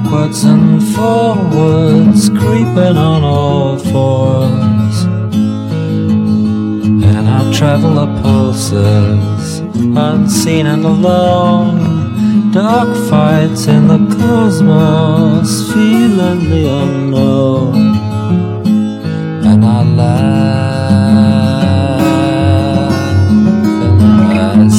backwards and forwards, creeping on all fours. And I travel the pulses, unseen and alone, dark fights in the cosmos, feeling the unknown. And I laugh